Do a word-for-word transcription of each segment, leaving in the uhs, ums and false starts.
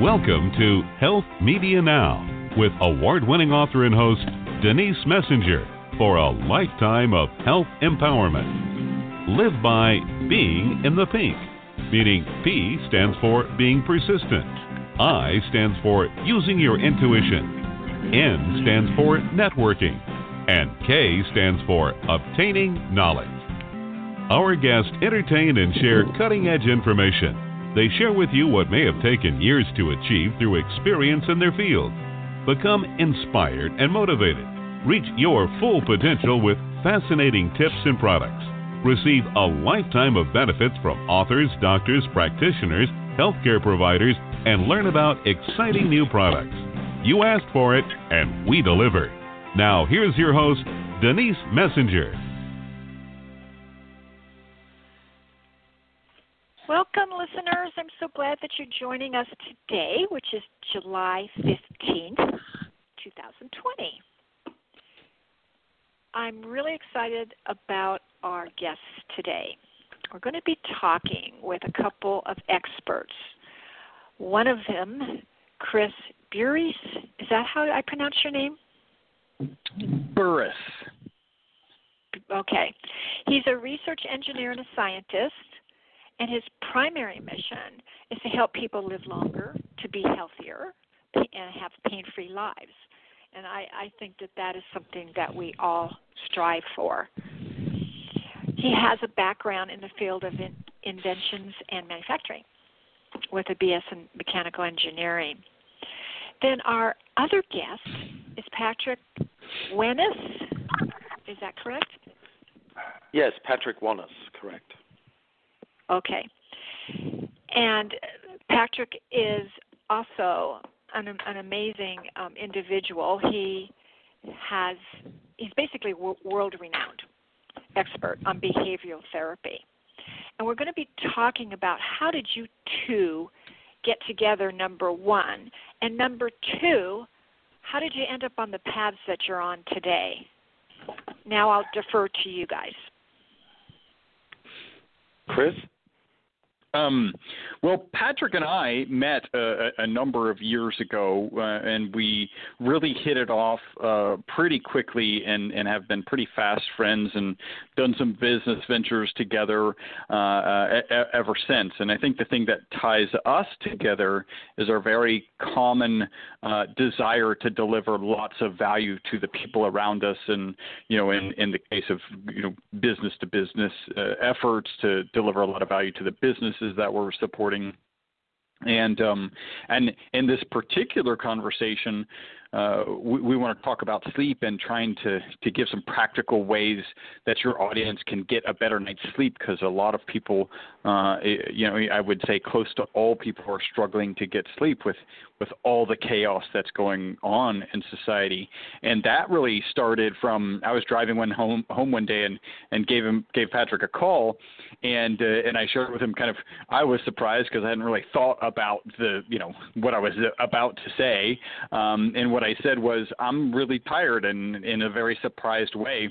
Welcome to Health Media Now with award-winning author and host Denise Messenger for a lifetime of health empowerment. Live by being in the pink, meaning P stands for being persistent, I stands for using your intuition, N stands for networking, and K stands for obtaining knowledge. Our guests entertain and share cutting-edge information. They share with you what may have taken years to achieve through experience in their field. Become inspired and motivated. Reach your full potential with fascinating tips and products. Receive a lifetime of benefits from authors, doctors, practitioners, healthcare providers, and learn about exciting new products. You asked for it, and we deliver. Now, here's your host, Denise Messenger. Welcome, listeners. I'm so glad that you're joining us today, which is July fifteenth, twenty twenty. I'm really excited about our guests today. We're going to be talking with a couple of experts. One of them, Chris Burris. Is that how I pronounce your name? Burris. Okay. He's a research engineer and a scientist. And his primary mission is to help people live longer, to be healthier, and have pain-free lives. And I, I think that that is something that we all strive for. He has a background in the field of in, inventions and manufacturing with a B S in mechanical engineering. Then our other guest is Patrick Wenus. Is that correct? Yes, Patrick Wenus, correct. Okay. And Patrick is also an, an amazing um, individual. He has, he's basically a world-renowned expert on behavioral therapy. And we're going to be talking about how did you two get together, number one, and number two, how did you end up on the paths that you're on today? Now I'll defer to you guys. Chris? Um, well, Patrick and I met a, a number of years ago, uh, and we really hit it off uh, pretty quickly and, and have been pretty fast friends and done some business ventures together uh, uh, ever since. And I think the thing that ties us together is our very common uh, desire to deliver lots of value to the people around us. And, you know, in, in the case of, you know, business to business uh, efforts to deliver a lot of value to the businesses that we're supporting. And um, and in this particular conversation, uh, we, we want to talk about sleep and trying to, to give some practical ways that your audience can get a better night's sleep, because a lot of people, uh, you know, I would say close to all people are struggling to get sleep with, with all the chaos that's going on in society. And that really started from, I was driving one home home one day and, and gave him gave Patrick a call, and uh, and I shared with him kind of, I was surprised because I hadn't really thought about the, you know, what I was about to say. Um, and what I said was, I'm really tired, and in a very surprised way.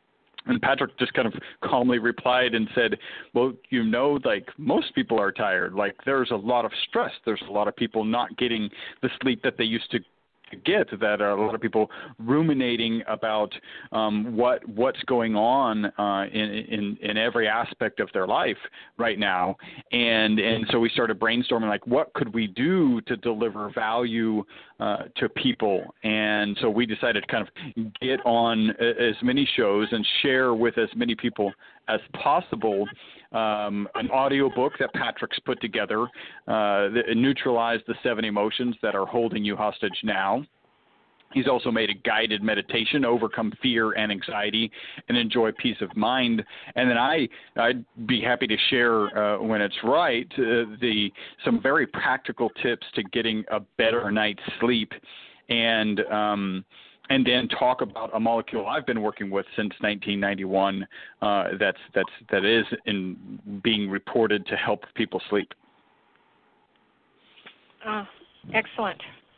And Patrick just kind of calmly replied and said, well, you know, like most people are tired. Like there's a lot of stress. There's a lot of people not getting the sleep that they used to get, that are a lot of people ruminating about um, what what's going on uh, in, in in every aspect of their life right now, and and so we started brainstorming, like, what could we do to deliver value uh, to people? And so we decided to kind of get on as many shows and share with as many people as possible um, an audio book that Patrick's put together, uh, that neutralize the seven emotions that are holding you hostage now. He's also made a guided meditation, overcome fear and anxiety, and enjoy peace of mind. And then I, I'd be happy to share uh, when it's right uh, the some very practical tips to getting a better night's sleep, and um, and then talk about a molecule I've been working with since nineteen ninety-one uh, that's that's that is in being reported to help people sleep. Oh, excellent.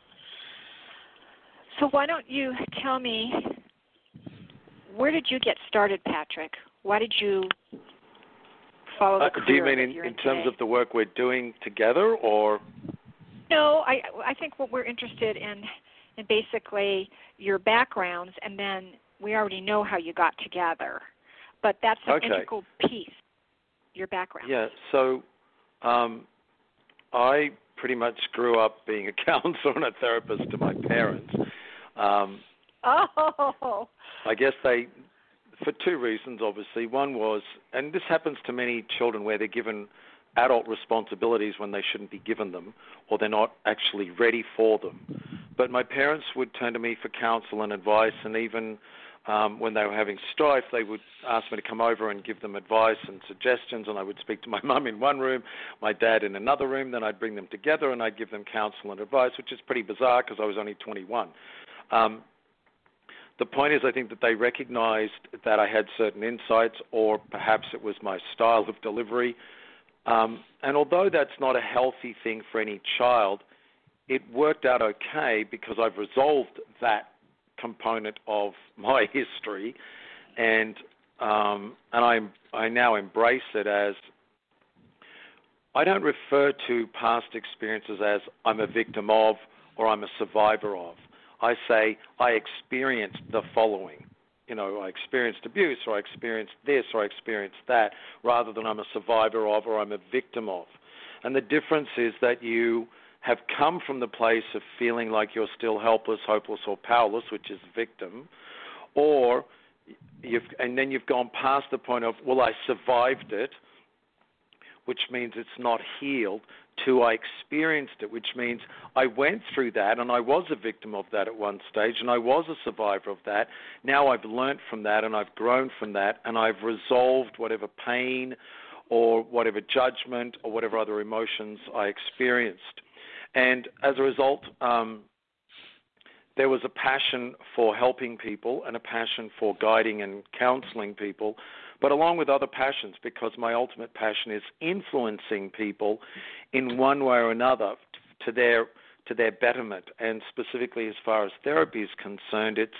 So why don't you tell me, where did you get started, Patrick? Why did you follow the uh, career Do you mean that in, you're in in terms today? of the work we're doing together, or? No, I I think what we're interested in, in basically your backgrounds, and then we already know how you got together, but that's an Okay. integral piece, your background. Yeah, so um, I pretty much grew up being a counselor and a therapist to my parents. Um, Oh. I guess they, for two reasons, obviously. One was, and this happens to many children where they're given adult responsibilities when they shouldn't be given them, or they're not actually ready for them. But my parents would turn to me for counsel and advice, and even um, when they were having strife, they would ask me to come over and give them advice and suggestions, and I would speak to my mum in one room, my dad in another room, then I'd bring them together and I'd give them counsel and advice, which is pretty bizarre because I was only twenty-one. Um, The point is, I think that they recognized that I had certain insights, or perhaps it was my style of delivery. Um, and although that's not a healthy thing for any child, it worked out okay because I've resolved that component of my history, and um, and I I now embrace it as, I don't refer to past experiences as I'm a victim of or I'm a survivor of. I say I experienced the following. You know, I experienced abuse, or I experienced this, or I experienced that, rather than I'm a survivor of or I'm a victim of. And the difference is that you have come from the place of feeling like you're still helpless, hopeless, or powerless, which is victim, or you've, and then you've gone past the point of, well, I survived it, which means it's not healed, to I experienced it, which means I went through that and I was a victim of that at one stage and I was a survivor of that. Now I've learned from that and I've grown from that and I've resolved whatever pain or whatever judgment or whatever other emotions I experienced. And as a result, um, there was a passion for helping people and a passion for guiding and counseling people, but along with other passions, because my ultimate passion is influencing people in one way or another to their to their betterment. And specifically as far as therapy is concerned, it's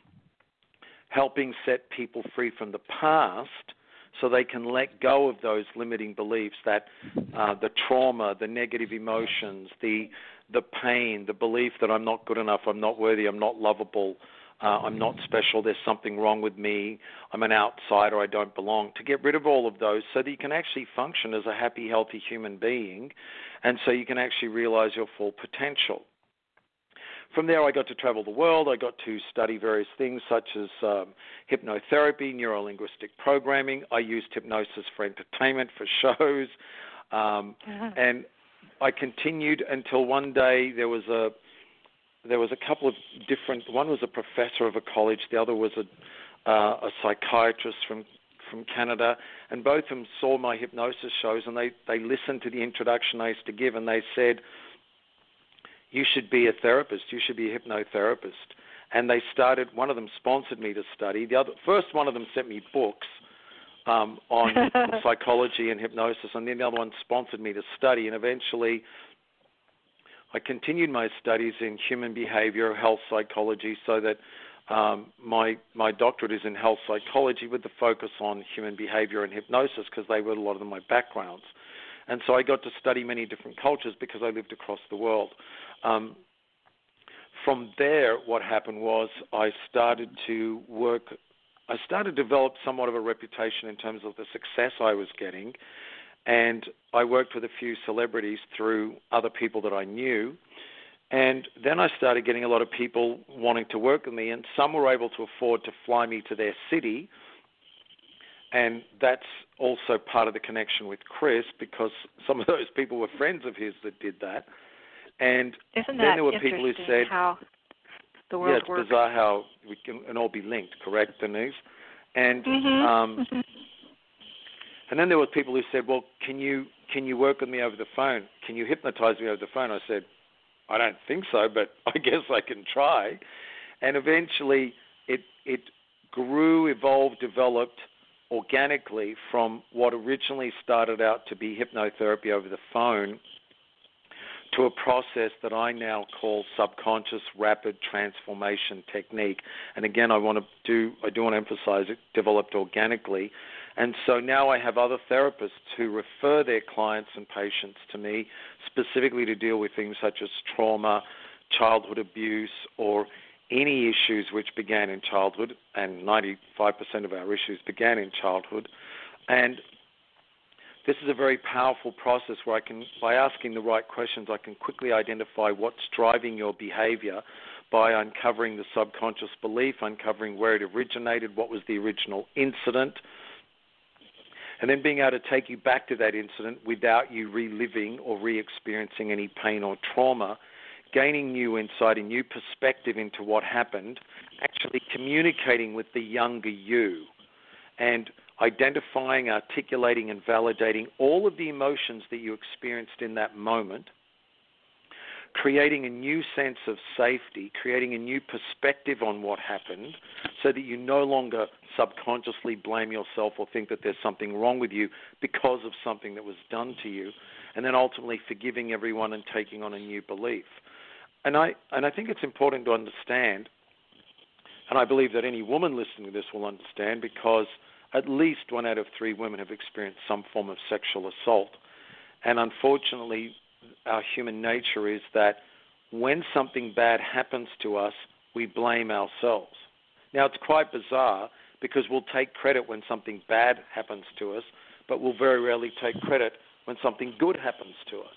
helping set people free from the past so they can let go of those limiting beliefs, that uh, the trauma, the negative emotions, the the pain, the belief that I'm not good enough, I'm not worthy, I'm not lovable, Uh, I'm not special, there's something wrong with me, I'm an outsider, I don't belong, to get rid of all of those so that you can actually function as a happy, healthy human being, and so you can actually realize your full potential. From there, I got to travel the world. I got to study various things such as um, hypnotherapy, neuro-linguistic programming. I used hypnosis for entertainment, for shows, um, uh-huh. and I continued until one day there was a There was a couple of different. One was a professor of a college. The other was a, uh, a psychiatrist from from Canada, and both of them saw my hypnosis shows, and they, they listened to the introduction I used to give, and they said, "You should be a therapist. You should be a hypnotherapist." And they started. One of them sponsored me to study. The other, first one of them sent me books um, on psychology and hypnosis, and then the other one sponsored me to study, and eventually I continued my studies in human behavior, health psychology, so that um, my my doctorate is in health psychology with the focus on human behavior and hypnosis, because they were a lot of my backgrounds. And so I got to study many different cultures because I lived across the world. Um, from there, what happened was I started to work, I started to develop somewhat of a reputation in terms of the success I was getting. And I worked with a few celebrities through other people that I knew. And then I started getting a lot of people wanting to work with me, and some were able to afford to fly me to their city. And that's also part of the connection with Chris, because some of those people were friends of his that did that. And Isn't then that there were people who said, how the world yeah, it's works? bizarre how we can, can all be linked, correct, Denise? And mm-hmm. um, mm-hmm. and then there were people who said, well, can you can you work with me over the phone? Can you hypnotize me over the phone? I said, I don't think so, but I guess I can try. And eventually it it grew, evolved, developed organically from what originally started out to be hypnotherapy over the phone to a process that I now call subconscious rapid transformation technique. And again, I want to do I do want to emphasize it developed organically. And so now I have other therapists who refer their clients and patients to me specifically to deal with things such as trauma, childhood abuse, or any issues which began in childhood, and ninety-five percent of our issues began in childhood. And this is a very powerful process where I can, by asking the right questions, I can quickly identify what's driving your behavior by uncovering the subconscious belief, uncovering where it originated, what was the original incident, and then being able to take you back to that incident without you reliving or re-experiencing any pain or trauma, gaining new insight and new perspective into what happened, actually communicating with the younger you, and identifying, articulating, and validating all of the emotions that you experienced in that moment, creating a new sense of safety, creating a new perspective on what happened so that you no longer subconsciously blame yourself or think that there's something wrong with you because of something that was done to you, and then ultimately forgiving everyone and taking on a new belief. And I, and I think it's important to understand, and I believe that any woman listening to this will understand, because at least one out of three women have experienced some form of sexual assault. And unfortunately, our human nature is that when something bad happens to us, we blame ourselves. Now, it's quite bizarre because we'll take credit when something bad happens to us, but we'll very rarely take credit when something good happens to us.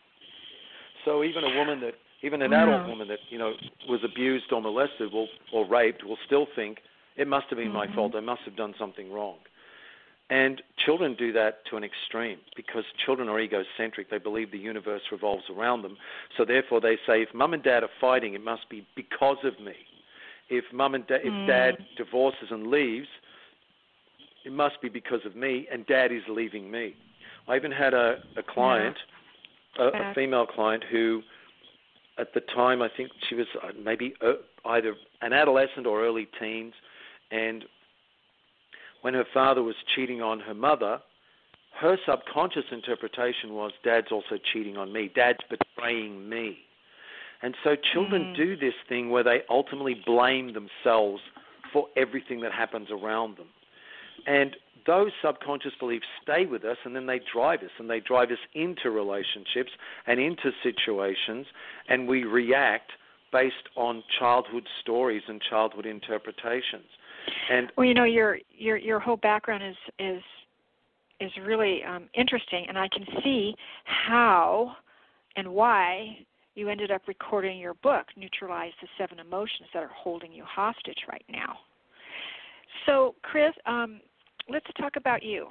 So even a woman that, even an adult woman that, you know, was abused or molested will, or raped will still think, it must have been mm-hmm. my fault. I must have done something wrong. And children do that to an extreme because children are egocentric. They believe the universe revolves around them. So therefore they say, if mum and dad are fighting, it must be because of me. If mum and da- mm. if dad divorces and leaves, it must be because of me, and dad is leaving me. I even had a, a client, yeah. a, a female client who, at the time, I think she was maybe either an adolescent or early teens, and when her father was cheating on her mother, her subconscious interpretation was, Dad's also cheating on me. Dad's betraying me. And so children mm. do this thing where they ultimately blame themselves for everything that happens around them. And those subconscious beliefs stay with us, and then they drive us, and they drive us into relationships and into situations, and we react based on childhood stories and childhood interpretations. And well, you know, your your your whole background is is is really um, interesting, and I can see how and why you ended up recording your book, Neutralize the Seven Emotions That Are Holding You Hostage Right Now. So, Chris, um, let's talk about you.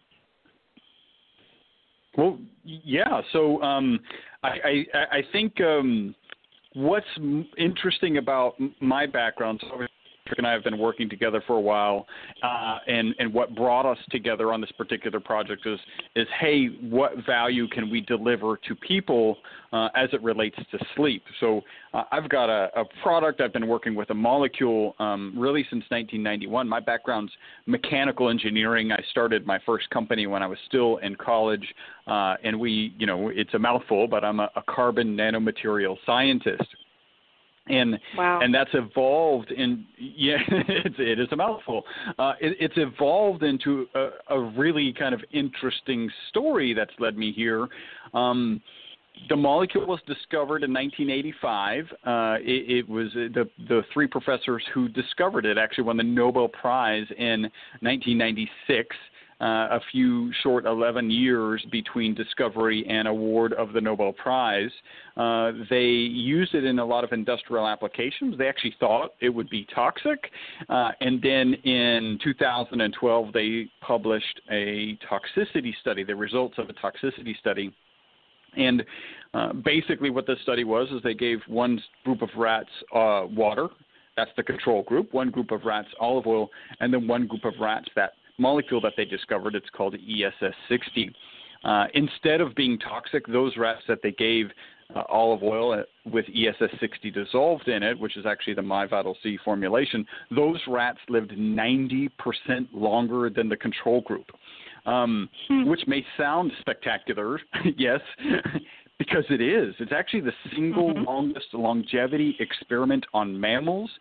Well, yeah. So um, I, I I think um, what's interesting about my background. So Patrick and I have been working together for a while, uh, and and what brought us together on this particular project is is hey, what value can we deliver to people uh, as it relates to sleep? So uh, I've got a, a product. I've been working with a molecule um, really since nineteen ninety-one. My background's mechanical engineering. I started my first company when I was still in college, uh, and we, you know, it's a mouthful, but I'm a, a carbon nanomaterial scientist. And wow. and that's evolved in yeah it's, it is a mouthful. Uh, it, it's evolved into a, a really kind of interesting story that's led me here. Um, the molecule was discovered in nineteen eighty-five. Uh, it, it was the the three professors who discovered it actually won the Nobel Prize in nineteen ninety-six. Uh, a few short eleven years between discovery and award of the Nobel Prize. Uh, they used it in a lot of industrial applications. They actually thought it would be toxic. Uh, and then in two thousand twelve, they published a toxicity study, the results of a toxicity study. And uh, basically what the study was is they gave one group of rats uh, water. That's the control group. One group of rats olive oil, and then one group of rats that molecule that they discovered. It's called E S S sixty. Uh, instead of being toxic, those rats that they gave uh, olive oil with E S S sixty dissolved in it, which is actually the MyVital C formulation, those rats lived ninety percent longer than the control group, um, hmm. which may sound spectacular, yes, because it is. It's actually the single mm-hmm. longest longevity experiment on mammals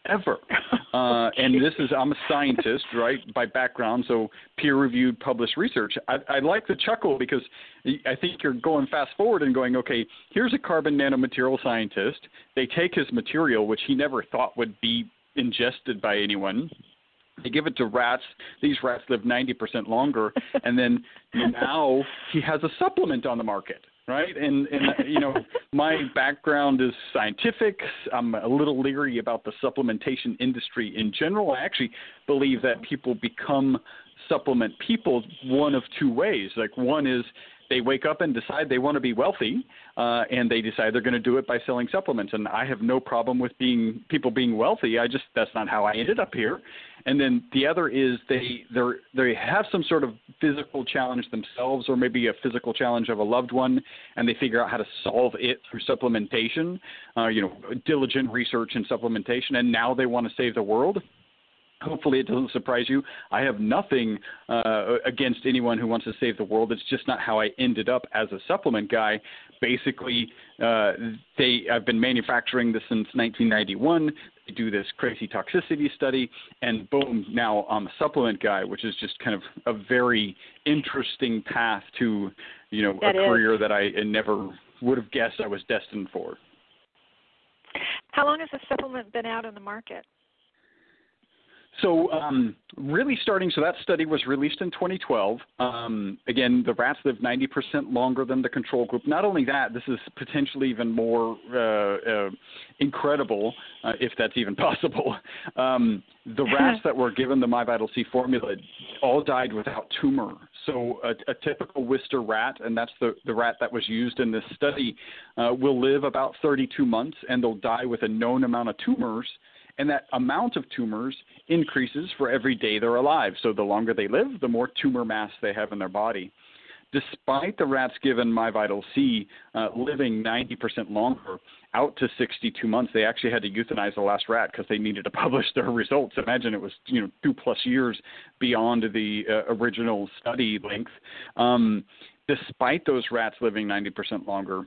ever. Uh, and this is, I'm a scientist, right, by background, so peer-reviewed, published research. I, I like the chuckle because I think you're going fast forward and going, okay, here's a carbon nanomaterial scientist. They take his material, which he never thought would be ingested by anyone. They give it to rats. These rats live ninety percent longer. And then now he has a supplement on the market. Right. And, and, you know, my background is scientific. I'm a little leery about the supplementation industry in general. I actually believe that people become supplement people one of two ways. Like one is they wake up and decide they want to be wealthy, uh, and they decide they're going to do it by selling supplements. And I have no problem with being people being wealthy. I just that's not how I ended up here. And then the other is they they they have some sort of physical challenge themselves, or maybe a physical challenge of a loved one, and they figure out how to solve it through supplementation, uh, you know, diligent research and supplementation, and now they want to save the world. Hopefully it doesn't surprise you. I have nothing uh, against anyone who wants to save the world. It's just not how I ended up as a supplement guy. Basically, uh, they I've been manufacturing this since nineteen ninety-one. They do this crazy toxicity study, and boom, now I'm a supplement guy, which is just kind of a very interesting path to, you know, that a is. career that I never would have guessed I was destined for. How long has the supplement been out in the market? So um, really starting, so that study was released in twenty twelve. Um, again, the rats live ninety percent longer than the control group. Not only that, this is potentially even more uh, uh, incredible, uh, if that's even possible. Um, the rats that were given the MyVital-C formula all died without tumor. So a, a typical Wistar rat, and that's the, the rat that was used in this study, uh, will live about thirty-two months, and they'll die with a known amount of tumors. And that amount of tumors increases for every day they're alive. So the longer they live, the more tumor mass they have in their body. Despite the rats given MyVital-C uh, living ninety percent longer, out to sixty-two months, they actually had to euthanize the last rat because they needed to publish their results. Imagine it was, you know, two plus years beyond the uh, original study length. Um, despite those rats living ninety percent longer,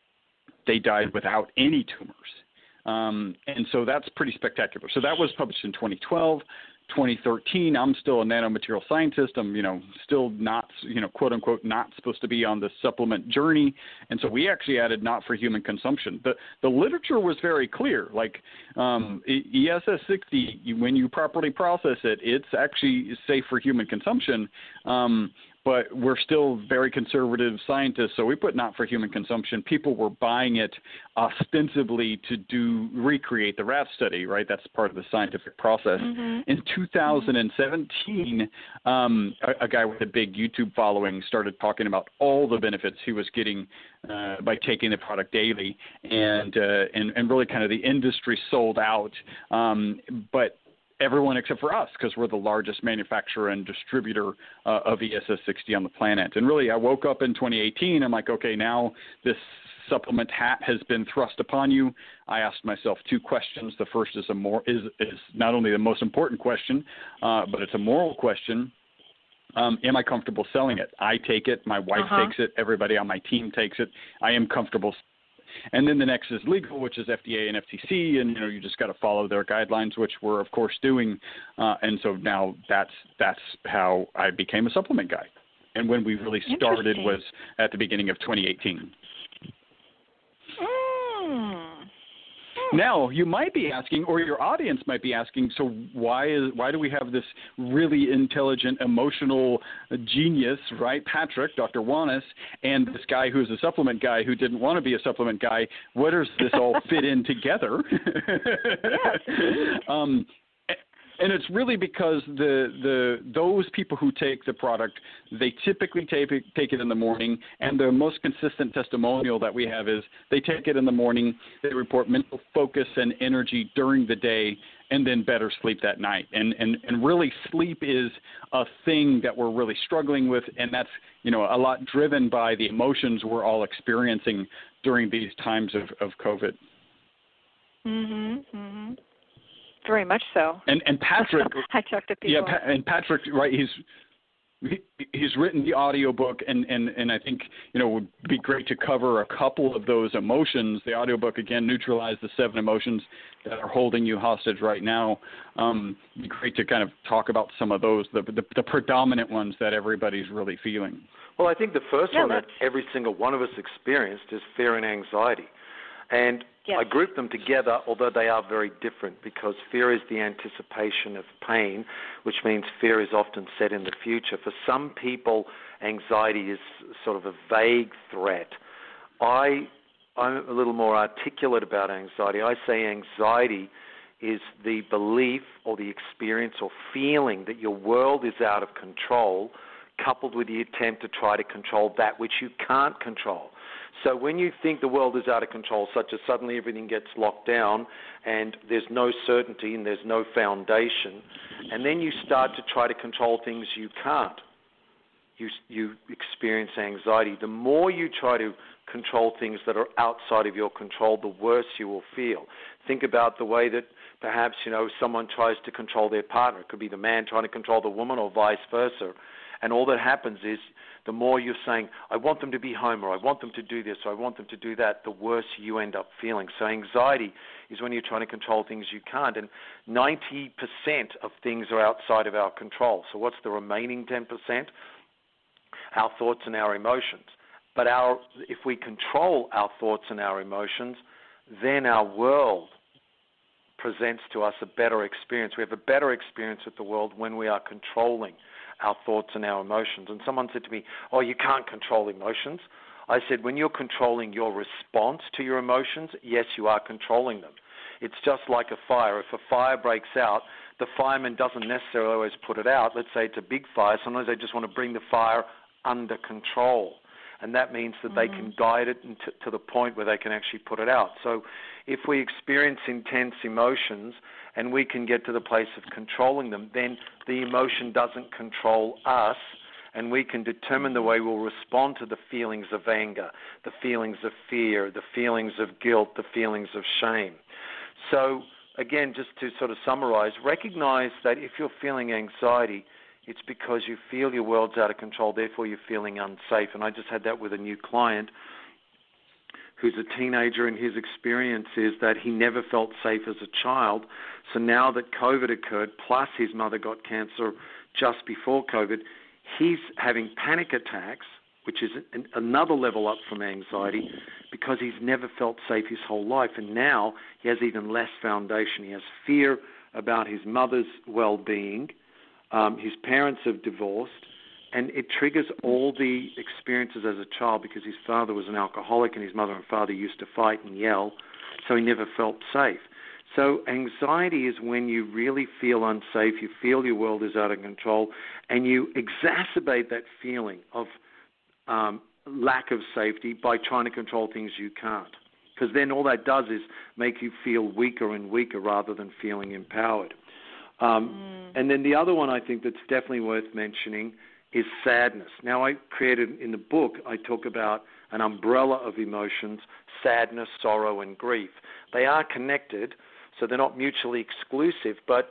they died without any tumors. Um, and so that's pretty spectacular. So that was published in twenty twelve, twenty thirteen. I'm still a nanomaterial scientist. I'm, you know, still not, you know, quote unquote, not supposed to be on the supplement journey. And so we actually added not for human consumption. The the literature was very clear. Like um, E S S sixty, when you properly process it, it's actually safe for human consumption. Um, But we're still very conservative scientists, so we put not for human consumption. People were buying it ostensibly to do recreate the rat study, right? That's part of the scientific process. Mm-hmm. In two thousand seventeen, um, a, a guy with a big YouTube following started talking about all the benefits he was getting uh, by taking the product daily, and, uh, and and really kind of the industry sold out. Um, but everyone except for us, because we're the largest manufacturer and distributor uh, of E S S sixty on the planet. And really, I woke up in twenty eighteen. I'm like, okay, now this supplement hat has been thrust upon you. I asked myself two questions. The first is a more is is not only the most important question, uh, but it's a moral question. Um, am I comfortable selling it? I take it. My wife uh-huh. takes it. Everybody on my team takes it. I am comfortable. And then the next is legal, which is F D A and F T C, and you know you just got to follow their guidelines, which we're of course doing. Uh, and so now that's that's how I became a supplement guy. And when we really started was at the beginning of twenty eighteen. Mm. Now, you might be asking, or your audience might be asking, so why is why do we have this really intelligent, emotional genius, right, Patrick, Doctor Wanis, and this guy who's a supplement guy who didn't want to be a supplement guy? Where does this all fit in together? um, And it's really because the the those people who take the product, they typically take it, take it in the morning, and the most consistent testimonial that we have is they take it in the morning, they report mental focus and energy during the day, and then better sleep that night. And and, and really sleep is a thing that we're really struggling with, and that's, you know, a lot driven by the emotions we're all experiencing during these times of, of COVID. Mm-hmm, mm-hmm. Very much so. And and Patrick, I talk to people. Yeah, and Patrick, right? He's he's written the audiobook, and, and, and I think, you know, it would be great to cover a couple of those emotions. The audiobook, again, Neutralize the Seven Emotions That Are Holding You Hostage Right Now. Um, it'd be great to kind of talk about some of those, the, the, the predominant ones that everybody's really feeling. Well, I think the first yeah, one that every single one of us experienced is fear and anxiety. And yes. I group them together, although they are very different, because fear is the anticipation of pain, which means fear is often set in the future. For some people, anxiety is sort of a vague threat. I, I'm a little more articulate about anxiety. I say anxiety is the belief or the experience or feeling that your world is out of control, coupled with the attempt to try to control that which you can't control. So when you think the world is out of control, such as suddenly everything gets locked down and there's no certainty and there's no foundation, and then you start to try to control things you can't, you, you experience anxiety. The more you try to control things that are outside of your control, the worse you will feel. Think about the way that perhaps, you know, someone tries to control their partner. It could be the man trying to control the woman or vice versa. And all that happens is the more you're saying, I want them to be home, or I want them to do this, or I want them to do that, the worse you end up feeling. So anxiety is when you're trying to control things you can't. And ninety percent of things are outside of our control. So what's the remaining ten percent? Our thoughts and our emotions. But our, if we control our thoughts and our emotions, then our world presents to us a better experience. We have a better experience with the world when we are controlling our thoughts and our emotions. And someone said to me, oh, you can't control emotions. I said, when you're controlling your response to your emotions, yes, you are controlling them. It's just like a fire. If a fire breaks out, the fireman doesn't necessarily always put it out. Let's say it's a big fire. Sometimes they just want to bring the fire under control. And that means that mm-hmm. they can guide it to, to the point where they can actually put it out. So if we experience intense emotions and we can get to the place of controlling them, then the emotion doesn't control us, and we can determine the way we'll respond to the feelings of anger, the feelings of fear, the feelings of guilt, the feelings of shame. So again, just to sort of summarize, recognize that if you're feeling anxiety, it's because you feel your world's out of control, therefore you're feeling unsafe. And I just had that with a new client who's a teenager, and his experience is that he never felt safe as a child. So now that COVID occurred, plus his mother got cancer just before COVID, he's having panic attacks, which is an, another level up from anxiety, because he's never felt safe his whole life. And now he has even less foundation. He has fear about his mother's well-being. Um, his parents have divorced. And it triggers all the experiences as a child, because his father was an alcoholic and his mother and father used to fight and yell, so he never felt safe. So anxiety is when you really feel unsafe, you feel your world is out of control, and you exacerbate that feeling of um, lack of safety by trying to control things you can't. Because then all that does is make you feel weaker and weaker rather than feeling empowered. Um, mm. And then the other one I think that's definitely worth mentioning is sadness. Now, I created in the book, I talk about an umbrella of emotions: sadness, sorrow, and grief. They are connected, so they're not mutually exclusive, but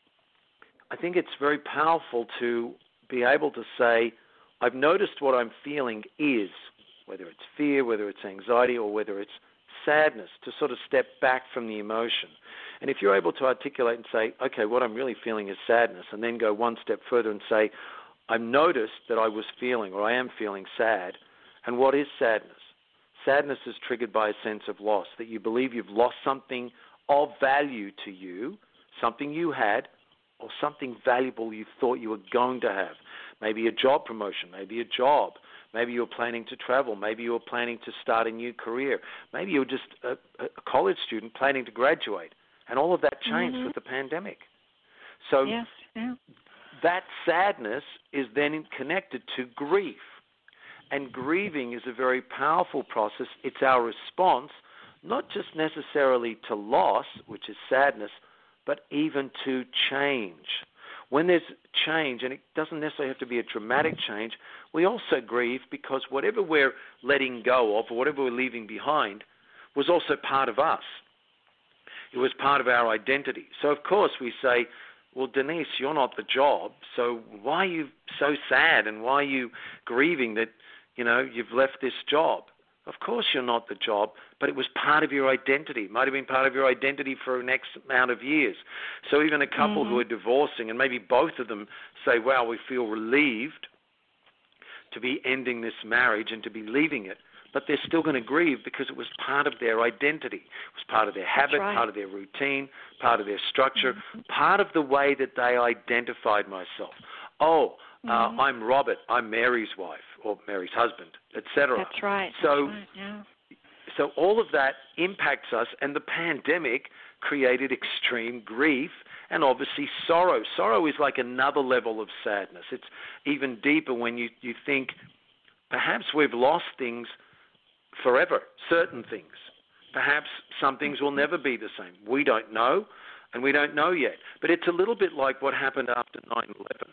I think it's very powerful to be able to say, I've noticed what I'm feeling is, whether it's fear, whether it's anxiety, or whether it's sadness, to sort of step back from the emotion. And if you're able to articulate and say, okay, what I'm really feeling is sadness, and then go one step further and say, I've noticed that I was feeling, or I am feeling sad. And what is sadness? Sadness is triggered by a sense of loss, that you believe you've lost something of value to you, something you had, or something valuable you thought you were going to have. Maybe a job promotion, maybe a job. Maybe you're planning to travel. Maybe you're planning to start a new career. Maybe you're just a, a college student planning to graduate. And all of that changed mm-hmm. with the pandemic. So yes, yeah. that sadness is then connected to grief. And grieving is a very powerful process. It's our response, not just necessarily to loss, which is sadness, but even to change. When there's change, and it doesn't necessarily have to be a dramatic change, we also grieve because whatever we're letting go of, or whatever we're leaving behind, was also part of us. It was part of our identity. So, of course, we say, well, Denise, you're not the job, so why are you so sad and why are you grieving that, you know, you've left this job? Of course you're not the job, but it was part of your identity. It might have been part of your identity for an X amount of years. So even a couple mm-hmm. who are divorcing, and maybe both of them say, wow, we feel relieved to be ending this marriage and to be leaving it, but they're still going to grieve because it was part of their identity. It was part of their habit, right. part of their routine, part of their structure, mm-hmm. part of the way that they identified myself. Oh, mm-hmm. uh, I'm Robert, I'm Mary's wife, or Mary's husband, et cetera. That's right. So, That's right. Yeah. so all of that impacts us, and the pandemic created extreme grief and obviously sorrow. Sorrow is like another level of sadness. It's even deeper when you, you think perhaps we've lost things forever, certain things. Perhaps some things will never be the same. We don't know, and we don't know yet. But it's a little bit like what happened after nine eleven,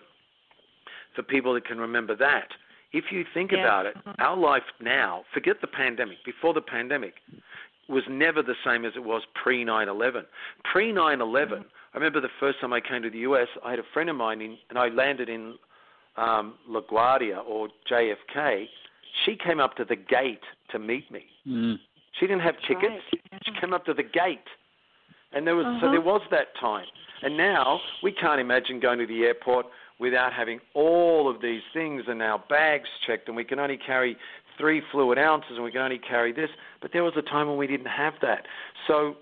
for people that can remember that. If you think yes. about it, our life now, forget the pandemic, before the pandemic, was never the same as it was pre nine eleven. pre nine eleven, I remember the first time I came to the U S, I had a friend of mine, in, and I landed in um, LaGuardia or J F K. She came up to the gate to meet me. Mm. She didn't have That's tickets. Right. Yeah. She came up to the gate. And there was uh-huh. so there was that time. And now we can't imagine going to the airport without having all of these things and our bags checked, and we can only carry three fluid ounces and we can only carry this. But there was a time when we didn't have that. So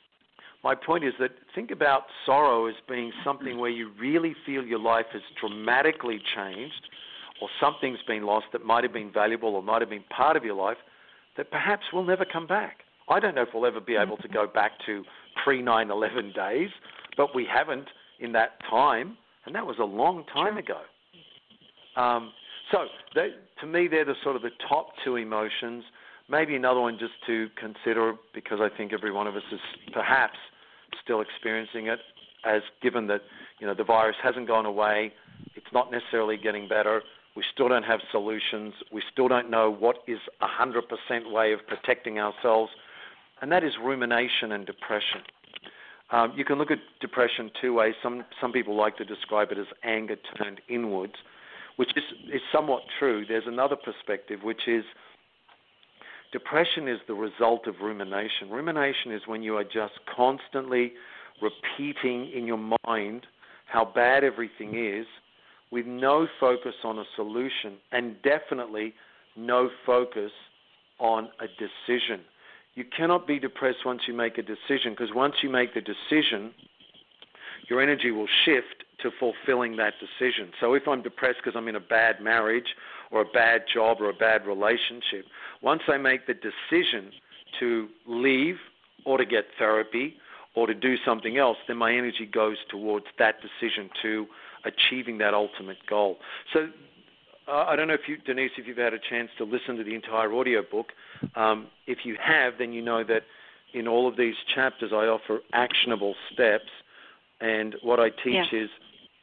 my point is that think about sorrow as being something where you really feel your life has dramatically changed, or something's been lost that might have been valuable or might have been part of your life that perhaps will never come back. I don't know if we'll ever be able to go back to pre nine eleven days, but we haven't in that time, and that was a long time ago. Um, so they, to me, they're the sort of the top two emotions. Maybe another one just to consider, because I think every one of us is perhaps still experiencing it, as given that, you know, the virus hasn't gone away, it's not necessarily getting better. We still don't have solutions. We still don't know what is a one hundred percent way of protecting ourselves, and that is rumination and depression. Um, you can look at depression two ways. Some some people like to describe it as anger turned inwards, which is, is somewhat true. There's another perspective, which is depression is the result of rumination. Rumination is when you are just constantly repeating in your mind how bad everything is, with no focus on a solution, and definitely no focus on a decision. You cannot be depressed once you make a decision, because once you make the decision, your energy will shift to fulfilling that decision. So if I'm depressed because I'm in a bad marriage or a bad job or a bad relationship, once I make the decision to leave or to get therapy or to do something else, then my energy goes towards that decision to achieving that ultimate goal. So uh, I don't know if you, Denise, if you've had a chance to listen to the entire audio book. Um, if you have, then you know that in all of these chapters I offer actionable steps, and what I teach yeah. is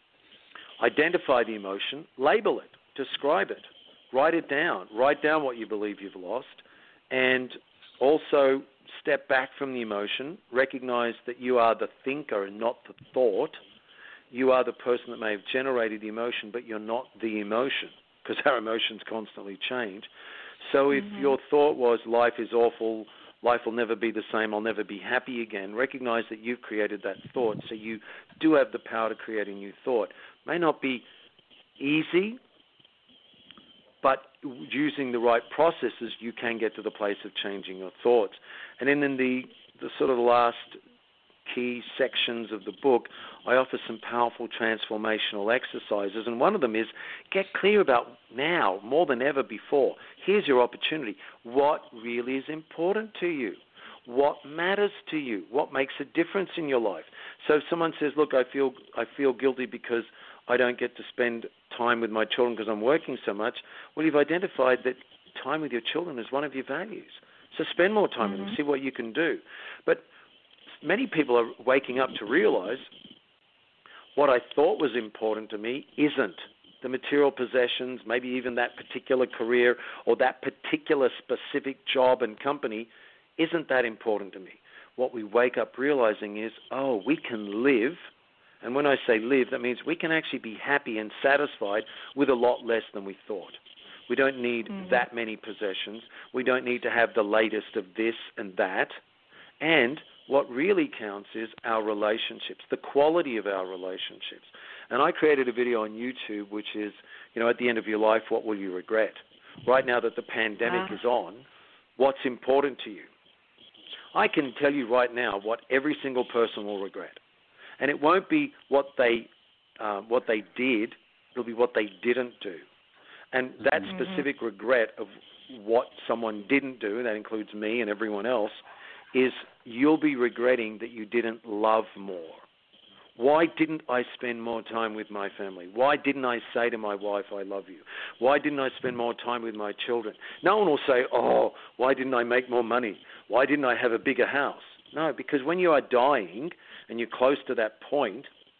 identify the emotion, label it, describe it, write it down, write down what you believe you've lost, and also step back from the emotion, recognize that you are the thinker and not the thought. You are the person that may have generated the emotion, but you're not the emotion, because our emotions constantly change. So if mm-hmm. your thought was life is awful, life will never be the same, I'll never be happy again, recognize that you've created that thought, so you do have the power to create a new thought. May not be easy, but using the right processes, you can get to the place of changing your thoughts. And then in the, the sort of last key sections of the book, I offer some powerful transformational exercises, and one of them is get clear about now, more than ever before. Here's your opportunity. What really is important to you? What matters to you? What makes a difference in your life? So if someone says, look, I feel I feel guilty because I don't get to spend time with my children because I'm working so much, well, you've identified that time with your children is one of your values. So spend more time mm-hmm. with them, see what you can do. But many people are waking up to realize what I thought was important to me isn't. The material possessions, maybe even that particular career or that particular specific job and company isn't that important to me. What we wake up realizing is, oh, we can live And when I say live, that means we can actually be happy and satisfied with a lot less than we thought. We don't need mm-hmm. that many possessions. We don't need to have the latest of this and that. And what really counts is our relationships, the quality of our relationships. And I created a video on YouTube, which is, you know, at the end of your life, what will you regret? Right now that the pandemic wow. is on, what's important to you? I can tell you right now what every single person will regret. And it won't be what they uh, what they did, it'll be what they didn't do. And that mm-hmm. specific regret of what someone didn't do, that includes me and everyone else, is you'll be regretting that you didn't love more. Why didn't I spend more time with my family? Why didn't I say to my wife, I love you? Why didn't I spend more time with my children? No one will say, oh, why didn't I make more money? Why didn't I have a bigger house? No, because when you are dying and you're close to that point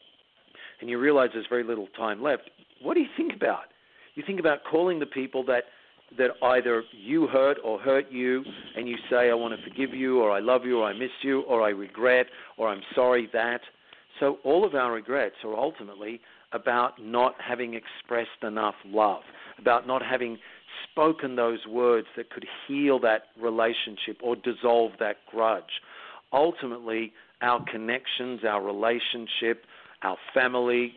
and you realize there's very little time left, what do you think about? You think about calling the people that that either you hurt or hurt you, and you say, I want to forgive you, or I love you, or I miss you, or I regret, or I'm sorry that. So all of our regrets are ultimately about not having expressed enough love, about not having spoken those words that could heal that relationship or dissolve that grudge. Ultimately, our connections, our relationship, our family,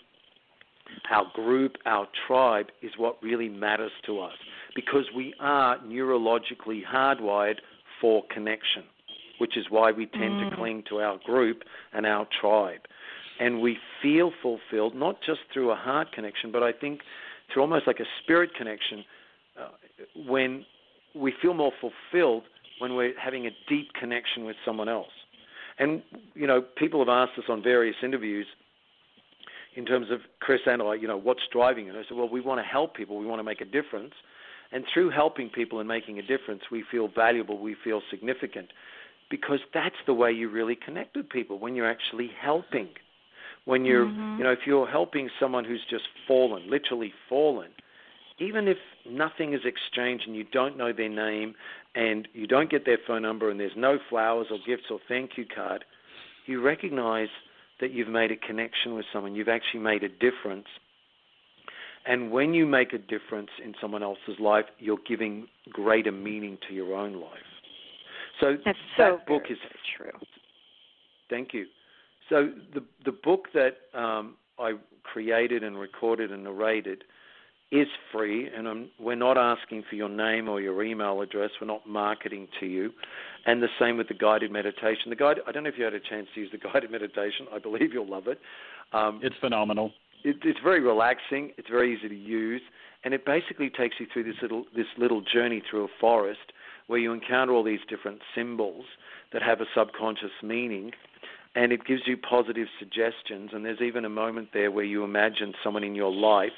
our group, our tribe is what really matters to us, because we are neurologically hardwired for connection, which is why we tend mm. to cling to our group and our tribe. And we feel fulfilled, not just through a heart connection, but I think through almost like a spirit connection, uh, when we feel more fulfilled when we're having a deep connection with someone else. And, you know, people have asked us on various interviews in terms of Chris and I, you know, what's driving it? I said, well, we want to help people. We want to make a difference. And through helping people and making a difference, we feel valuable, we feel significant, because that's the way you really connect with people, when you're actually helping. When you're, mm-hmm. you know, if you're helping someone who's just fallen, literally fallen, even if nothing is exchanged and you don't know their name and you don't get their phone number and there's no flowers or gifts or thank you card, you recognize that you've made a connection with someone. You've actually made a difference. And when you make a difference in someone else's life, you're giving greater meaning to your own life. So That's that so book very, is very true. Thank you. So the the book that um, I created and recorded and narrated is free, and I'm, we're not asking for your name or your email address. We're not marketing to you. And the same with the guided meditation. The guide, I don't know if you had a chance to use the guided meditation. I believe you'll love it. Um, it's phenomenal. It, it's very relaxing. It's very easy to use, and it basically takes you through this little this little journey through a forest where you encounter all these different symbols that have a subconscious meaning. And it gives you positive suggestions. And there's even a moment there where you imagine someone in your life,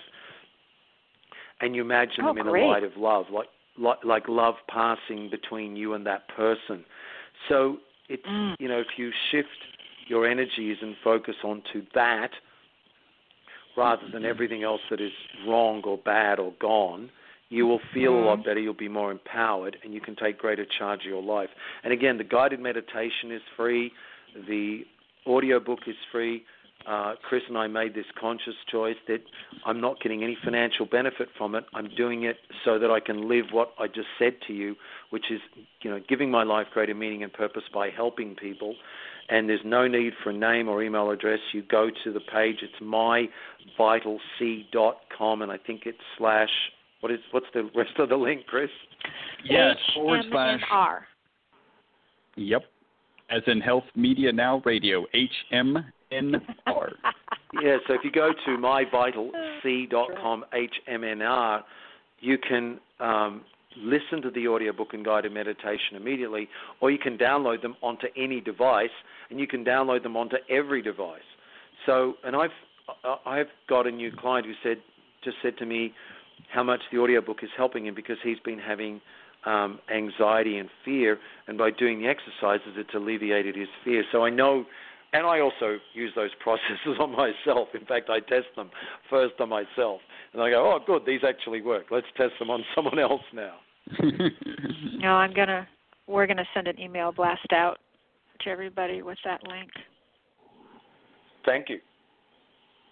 and you imagine oh, them in great. a light of love, like, like like love passing between you and that person. So it's mm. you know, if you shift your energies and focus onto that rather than everything else that is wrong or bad or gone, you will feel mm. a lot better. You'll be more empowered, and you can take greater charge of your life. And again, the guided meditation is free. The audio book is free. Uh, Chris and I made this conscious choice that I'm not getting any financial benefit from it. I'm doing it so that I can live what I just said to you, which is, you know, giving my life greater meaning and purpose by helping people. And there's no need for a name or email address. You go to the page. It's my vital c dot com, and I think it's slash. What is what's the rest of the link, Chris? Yes, forward slash. R. Yep. As in Health Media Now Radio, H M N R. Yeah, so if you go to my vital c dot com, H M N R, you can um, listen to the audiobook and guided meditation immediately, or you can download them onto any device, and you can download them onto every device. So, and I've I've got a new client who said just said to me how much the audiobook is helping him, because he's been having Um, anxiety and fear, and by doing the exercises, it's alleviated his fear. So I know, and I also use those processes on myself. In fact, I test them first on myself, and I go, oh, good, these actually work. Let's test them on someone else now. No, I'm gonna, we're gonna send an email blast out to everybody with that link. Thank you.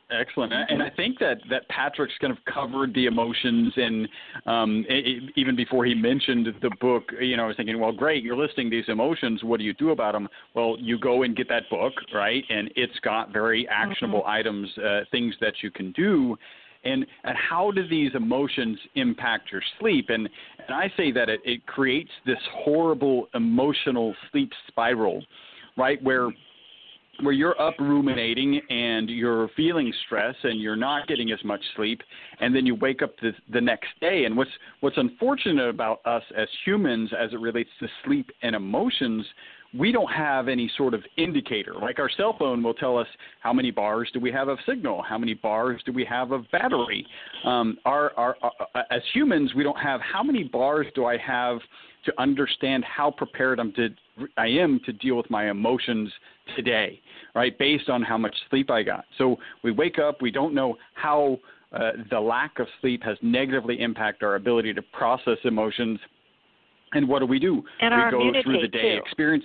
Excellent. And I think that, that Patrick's kind of covered the emotions, and um, it, even before he mentioned the book, you know, I was thinking, well, great, you're listing these emotions. What do you do about them? Well, you go and get that book, right? And it's got very actionable mm-hmm. items, uh, things that you can do. And, and how do these emotions impact your sleep? And, and I say that it, it creates this horrible emotional sleep spiral, right, where where you're up ruminating and you're feeling stress and you're not getting as much sleep, and then you wake up the, the next day. And what's what's unfortunate about us as humans as it relates to sleep and emotions, we don't have any sort of indicator. Like our cell phone will tell us how many bars do we have of signal, how many bars do we have of battery. Um, our, our, our, as humans, we don't have how many bars do I have to understand how prepared I'm to, I am to deal with my emotions today, right, based on how much sleep I got. So we wake up, we don't know how uh, the lack of sleep has negatively impacted our ability to process emotions. And what do we do? And we our go immunity through the day too. experience.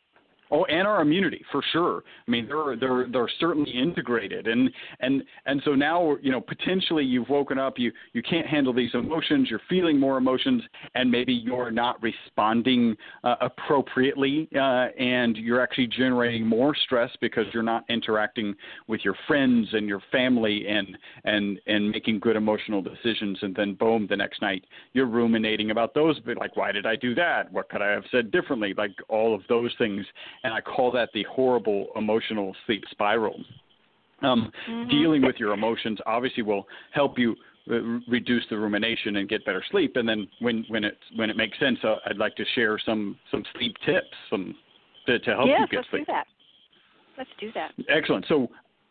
Oh, and our immunity, for sure. I mean, they're they're they're certainly integrated, and and and so now, you know, potentially you've woken up, you you can't handle these emotions, you're feeling more emotions, and maybe you're not responding uh, appropriately, uh, and you're actually generating more stress because you're not interacting with your friends and your family and and and making good emotional decisions, and then boom, the next night you're ruminating about those, but like, why did I do that? What could I have said differently? Like all of those things. And I call that the horrible emotional sleep spiral. Um, mm-hmm. Dealing with your emotions obviously will help you uh, reduce the rumination and get better sleep. And then when, when it when it makes sense, uh, I'd like to share some, some sleep tips some to, to help yes, you get let's sleep. do that. Let's do that. Excellent. So.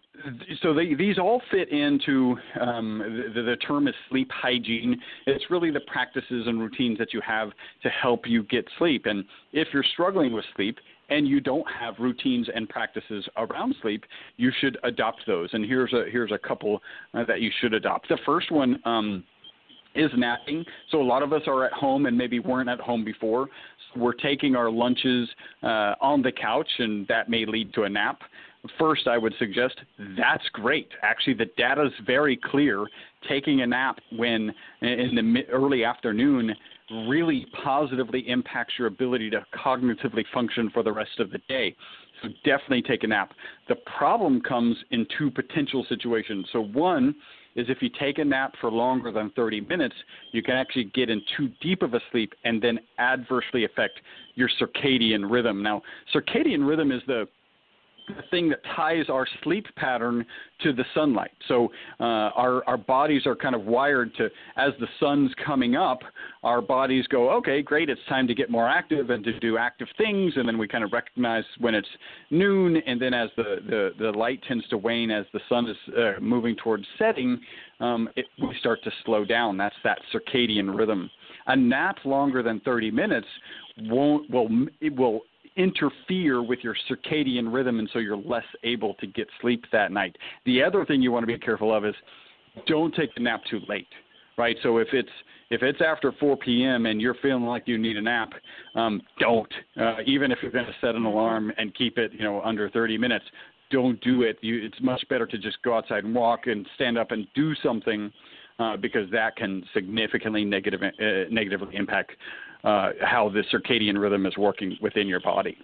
So they, these all fit into um, the, the term is sleep hygiene. It's really the practices and routines that you have to help you get sleep. And if you're struggling with sleep and you don't have routines and practices around sleep, you should adopt those. And here's a here's a couple uh, that you should adopt. The first one um, is napping. So a lot of us are at home and maybe weren't at home before. So we're taking our lunches uh, on the couch, and that may lead to a nap. First, I would suggest that's great. Actually, the data is very clear. Taking a nap when in the early afternoon really positively impacts your ability to cognitively function for the rest of the day. So definitely take a nap. The problem comes in two potential situations. So one is if you take a nap for longer than thirty minutes, you can actually get in too deep of a sleep and then adversely affect your circadian rhythm. Now, circadian rhythm is the the thing that ties our sleep pattern to the sunlight. So uh, our our bodies are kind of wired to, as the sun's coming up, our bodies go, okay, great, it's time to get more active and to do active things, and then we kind of recognize when it's noon, and then as the, the, the light tends to wane as the sun is uh, moving towards setting, um, it, we start to slow down. That's that circadian rhythm. A nap longer than thirty minutes won't will it will interfere with your circadian rhythm, and so you're less able to get sleep that night. The other thing you want to be careful of is don't take the nap too late, right? So if it's if it's after four p.m. and you're feeling like you need a nap, um, don't. Uh, even if you're going to set an alarm and keep it, you know, under thirty minutes, don't do it. You, it's much better to just go outside and walk and stand up and do something, uh, because that can significantly negative, uh, negatively impact Uh, how the circadian rhythm is working within your body.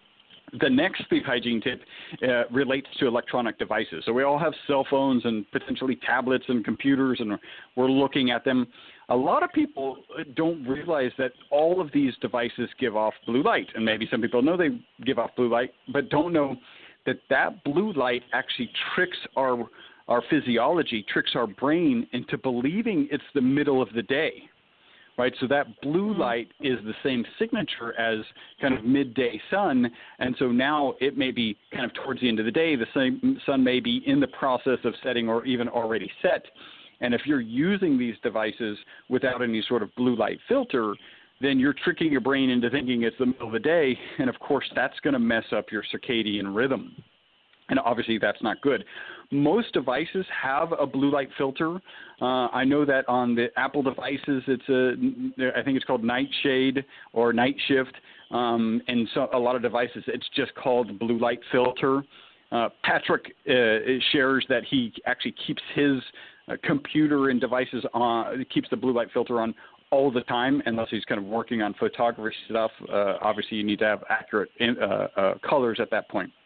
The next sleep hygiene tip uh, relates to electronic devices. So we all have cell phones and potentially tablets and computers, and we're looking at them. A lot of people don't realize that all of these devices give off blue light, and maybe some people know they give off blue light, but don't know that that blue light actually tricks our our physiology, tricks our brain into believing it's the middle of the day. Right, so that blue light is the same signature as kind of midday sun, and so now it may be kind of towards the end of the day, the same sun may be in the process of setting or even already set. And if you're using these devices without any sort of blue light filter, then you're tricking your brain into thinking it's the middle of the day, and of course that's going to mess up your circadian rhythm. And obviously that's not good. Most devices have a blue light filter. Uh, I know that on the Apple devices, it's a, I think it's called Nightshade or Night Shift. Um, and so a lot of devices, it's just called blue light filter. Uh, Patrick uh, shares that he actually keeps his uh, computer and devices on, keeps the blue light filter on all the time, unless he's kind of working on photography stuff. Uh, obviously, you need to have accurate in, uh, uh, colors at that point.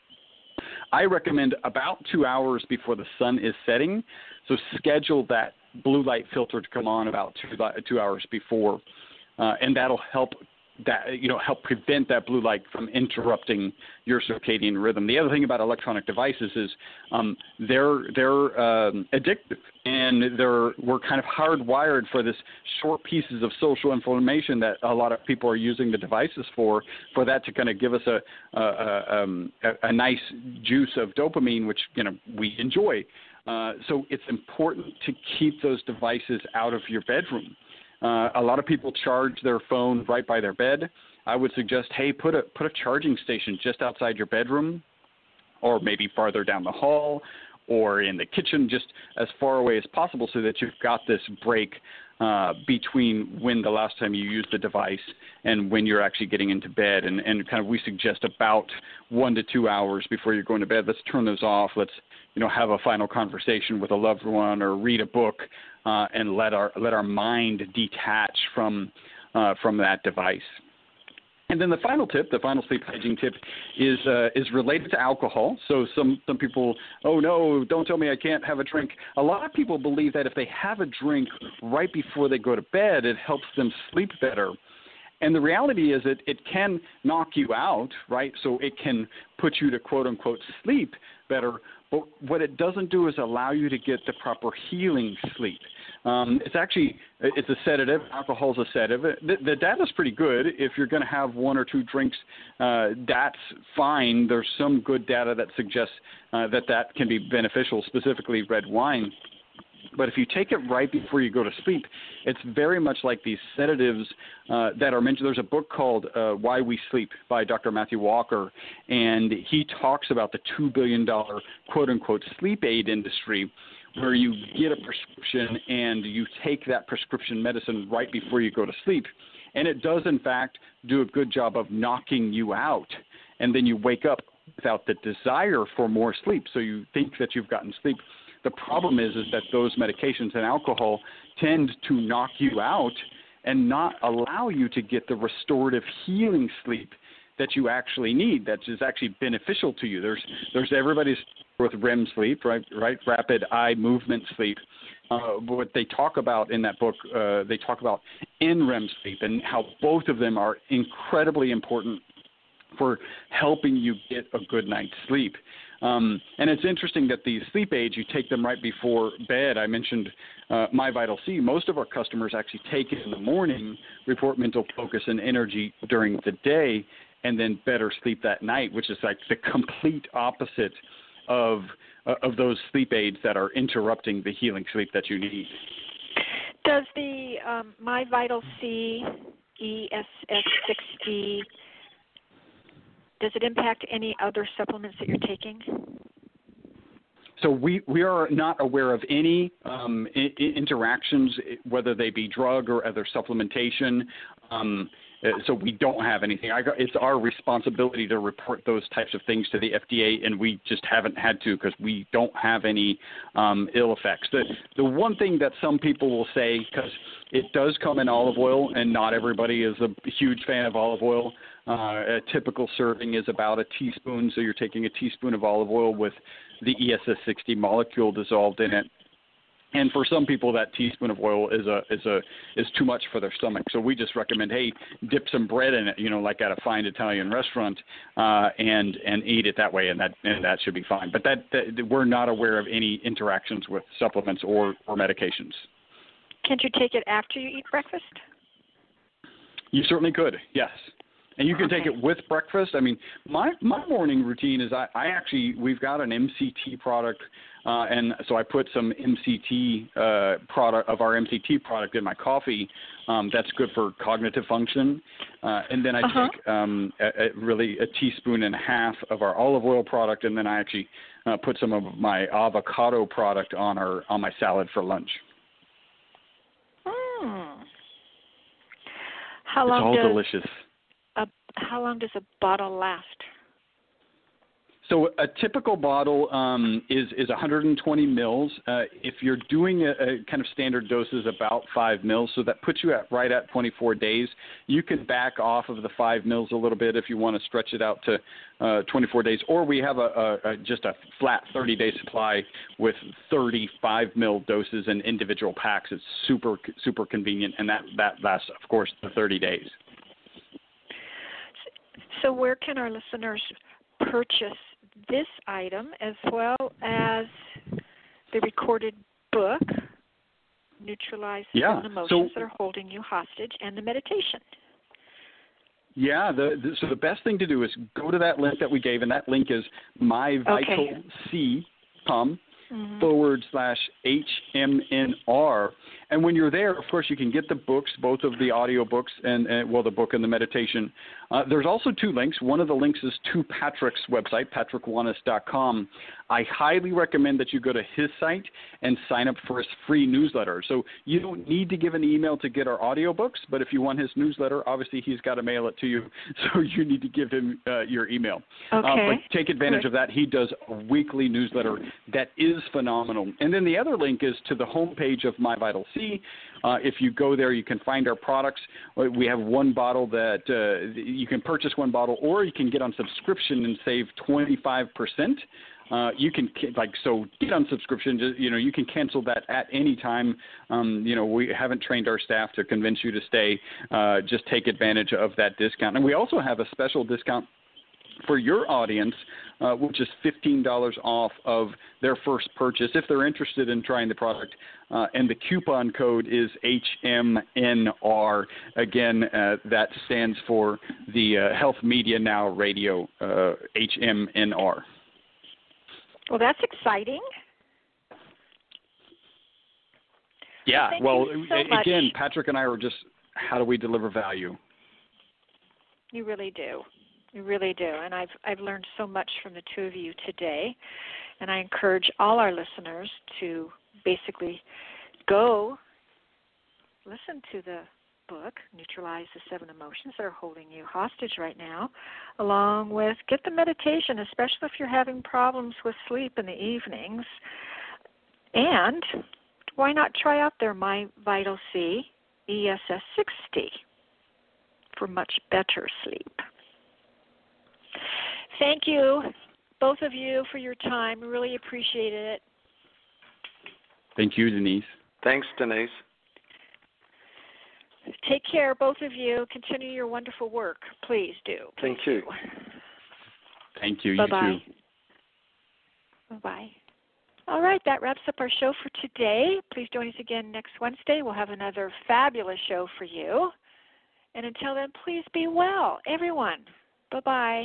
I recommend about two hours before the sun is setting, so schedule that blue light filter to come on about two, two hours before, uh, and that'll help that you know help prevent that blue light from interrupting your circadian rhythm. The other thing about electronic devices is um, they're they're um, addictive, and they're we're kind of hardwired for this short pieces of social information that a lot of people are using the devices for, for that to kind of give us a a, a, um, a, a nice juice of dopamine, which you know we enjoy. Uh, so it's important to keep those devices out of your bedroom. Uh, a lot of people charge their phone right by their bed. I would suggest, hey, put a put a charging station just outside your bedroom, or maybe farther down the hall, or in the kitchen, just as far away as possible, so that you've got this break uh, between when the last time you used the device and when you're actually getting into bed. And, and kind of we suggest about one to two hours before you're going to bed. Let's turn those off. Let's you know have a final conversation with a loved one, or read a book. Uh, and let our let our mind detach from uh, from that device. And then the final tip, the final sleep hygiene tip, is uh, is related to alcohol. So some some people, oh no, don't tell me I can't have a drink. A lot of people believe that if they have a drink right before they go to bed, it helps them sleep better. And the reality is that it can knock you out, right? So it can put you to quote unquote sleep better. But what it doesn't do is allow you to get the proper healing sleep. Um, it's actually, it's a sedative. Alcohol is a sedative. The, the data is pretty good. If you're going to have one or two drinks, uh, that's fine. There's some good data that suggests uh, that that can be beneficial, specifically red wine. But if you take it right before you go to sleep, it's very much like these sedatives uh, that are mentioned. There's a book called uh, Why We Sleep by Doctor Matthew Walker, and he talks about the two billion dollars quote-unquote sleep aid industry, where you get a prescription and you take that prescription medicine right before you go to sleep. And it does, in fact, do a good job of knocking you out. And then you wake up without the desire for more sleep. So you think that you've gotten sleep. The problem is, is that those medications and alcohol tend to knock you out and not allow you to get the restorative healing sleep that you actually need, that is actually beneficial to you. There's there's everybody's with R E M sleep, right? Right, rapid eye movement sleep. Uh, what they talk about in that book, uh, they talk about N R E M sleep and how both of them are incredibly important for helping you get a good night's sleep. Um, and it's interesting that these sleep aids, you take them right before bed. I mentioned uh, MyVital-C. Most of our customers actually take it in the morning, report mental focus and energy during the day, and then better sleep that night, which is like the complete opposite of uh, of those sleep aids that are interrupting the healing sleep that you need. Does the um, MyVital-C E S S sixty, does it impact any other supplements that you're taking? So we, we are not aware of any um, I- interactions, whether they be drug or other supplementation. Um, so we don't have anything. I got, it's our responsibility to report those types of things to the F D A, and we just haven't had to because we don't have any um, ill effects. The, the one thing that some people will say, because it does come in olive oil, and not everybody is a huge fan of olive oil. Uh, a typical serving is about a teaspoon, so you're taking a teaspoon of olive oil with the E S S sixty molecule dissolved in it. And for some people, that teaspoon of oil is a is a is too much for their stomach. So we just recommend, hey, dip some bread in it, you know, like at a fine Italian restaurant, uh, and and eat it that way, and that and that should be fine. But that, that we're not aware of any interactions with supplements or, or medications. Can't you take it after you eat breakfast? You certainly could, yes. And you can okay. take it with breakfast. I mean, my, my morning routine is I, I actually, we've got an M C T product, uh, and so I put some M C T uh, product of our M C T product in my coffee. Um, that's good for cognitive function. Uh, and then I uh-huh. take um, a, a really a teaspoon and a half of our olive oil product, and then I actually uh, put some of my avocado product on our on my salad for lunch. Mm. How it's long all does delicious. A, how long does a bottle last? So a typical bottle um, is is one hundred twenty mils. Uh, if you're doing a, a kind of standard doses, about five mils, so that puts you at right at twenty-four days. You can back off of the five mils a little bit if you want to stretch it out to uh, twenty-four days. Or we have a, a, a just a flat thirty-day supply with thirty-five mil doses in individual packs. It's super super convenient, and that that lasts, of course, the thirty days. So where can our listeners purchase this item as well as the recorded book, Neutralize the yeah. Seven Emotions so, That Are Holding You Hostage, and the meditation? Yeah, the, the, so the best thing to do is go to that link that we gave, and that link is myvitalc com mm-hmm. forward slash H M N R. And when you're there, of course, you can get the books, both of the audio books and, and well, the book and the meditation. Uh, there's also two links. One of the links is to Patrick's website, patrick wanis dot com. I highly recommend that you go to his site and sign up for his free newsletter. So you don't need to give an email to get our audio books, but if you want his newsletter, obviously he's got to mail it to you, so you need to give him uh, your email. Okay. Uh, but take advantage Good. of that. He does a weekly newsletter that is phenomenal. And then the other link is to the homepage of MyVitalC. Uh, if you go there, you can find our products. We have one bottle that uh, you can purchase one bottle, or you can get on subscription and save twenty-five percent. Uh, you can like so get on subscription. Just, you know, you can cancel that at any time. Um, you know, we haven't trained our staff to convince you to stay. Uh, just take advantage of that discount. And we also have a special discount for your audience, uh, which is fifteen dollars off of their first purchase if they're interested in trying the product. Uh, and the coupon code is H M N R. Again, uh, that stands for the uh, Health Media Now Radio, uh, H M N R. Well, that's exciting. Yeah, well, well so again, much. Patrick and I were just, how do we deliver value? You really do. You really do. And I've I've learned so much from the two of you today. And I encourage all our listeners to basically go listen to the book, Neutralize the Seven Emotions That Are Holding You Hostage right now, along with get the meditation, especially if you're having problems with sleep in the evenings. And why not try out their MyVitalC E S S sixty for much better sleep. Thank you, both of you, for your time. We really appreciate it. Thank you, Denise. Thanks, Denise. Take care, both of you. Continue your wonderful work. Please do. Please Thank you. Do. Thank you. Bye-bye. You too. Bye-bye. All right, that wraps up our show for today. Please join us again next Wednesday. We'll have another fabulous show for you. And until then, please be well, everyone. Bye-bye.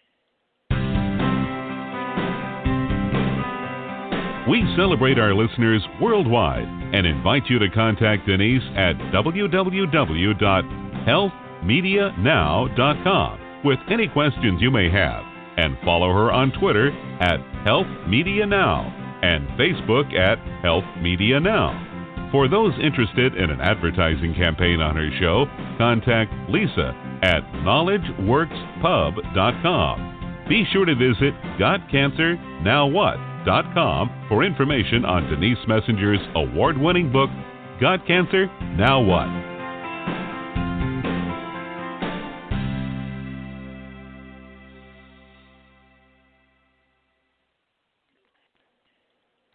We celebrate our listeners worldwide and invite you to contact Denise at w w w dot health media now dot com with any questions you may have, and follow her on Twitter at Health Media Now and Facebook at Health Media Now. For those interested in an advertising campaign on her show, contact Lisa at knowledge works pub dot com. Be sure to visit got cancer now what dot com for information on Denise Messenger's award-winning book, Got Cancer? Now What?